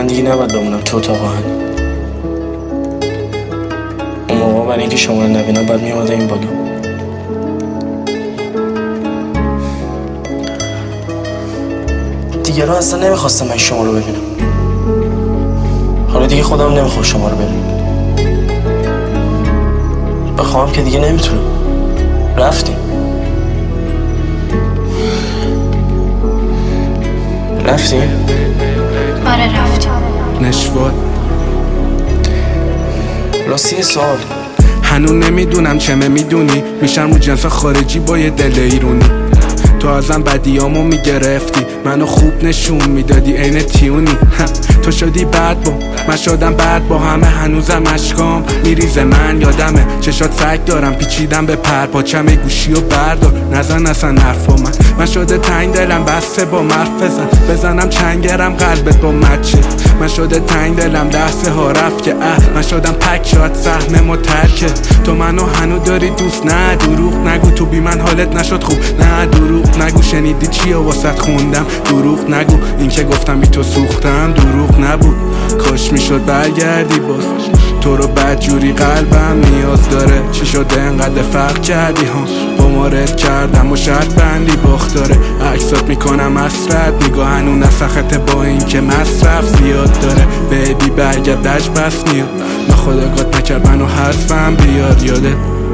من دیگه نباید بمونم تو اتاق آهن. اون موقع برای اینکه شما رو نبینم بعد میامده این بالا. دیگه رو اصلا نمیخواستم من شما رو ببینم. حالا دیگه خودم نمیخوام شما رو ببینم. بخوام که دیگه نمیتونم. رفتیم. آره رفتیم. نشواد راستی سوال، هنوز نمیدونم چه میدونی، میشم رو جنس خارجی با یه دل ایرونی. تو ازم بدیامو میگرفتی، منو خوب نشون میدادی عین تیونی. تو شدی بد با من شدم بد با همه، هنوزم اشکام میریزه من یادمه. چشات فک دارم پیچیدم به پر پاچم، گوشی و بردار نزن اصلا حرف با من شده تنگ دلم بسته با مرف بزنم چنگرم قلبت با مچه. من شده تنگ دلم دسته ها رفت که من شدم پک شاد سهم ما ترکه. تو منو هنو داری دوست، نه دروغ نگو تو بی من حالت نشد خوب، نه دروغ نگو شنیدی چی و واسط خوندم، دروغ نگو این که گفتم بی تو سوختم دروغ نبود. کاش میشد برگردی باز، تو رو بدجوری قلبم نیاز داره. چی شده انقدر فرق کردی ها، با مارد کردم و شرط بندی باخت داره. عکسات میکنم اسرت نگاه هنو نسخته با این که مصرف زیاد داره. بیبی برگرد دج بس میاد، نخودگات نکرد منو حرفم بیاد یاده.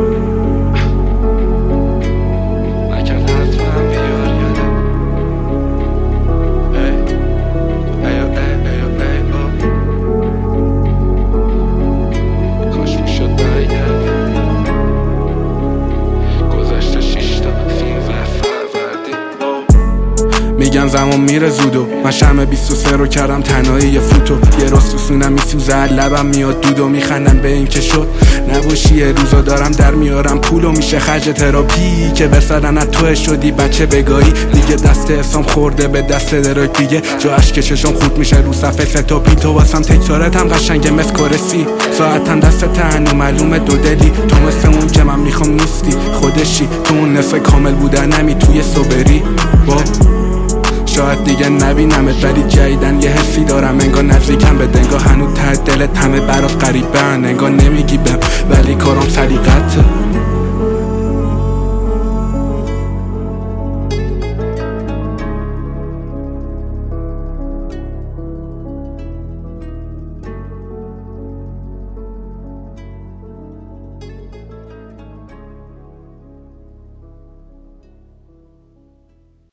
میگن زمان میره زودو، من شمع 23 رو کردم تنهایی یه فوتو. یه رستوسونم میسوزه لبم میاد دودو، میخندن به این که شد نباشی. یه روزا دارم در میارم پولو، میشه خرج تراپی که بسرن از تو شدی بچه بگاهی. دیگه دست اسام خورده به دست دراک دیگه، جا عشق چشم خود میشه رو صفحه ستاپی. تو واسم تکتارت هم قشنگه مثل کارسی، ساعتم دست تهنو معلومه دو دلی. تو مثل اون که من میخوام نیستی خودشی، تو اون نصف کامل بودن نمی توی صبری با. شاید دیگه نبینمت ولی جدیدن یه حسی دارم، انگار نزدیکم به دنگاه هنو ته دلت همه برات غریبن. انگار نمیگی بهم ولی کارم سلیقته.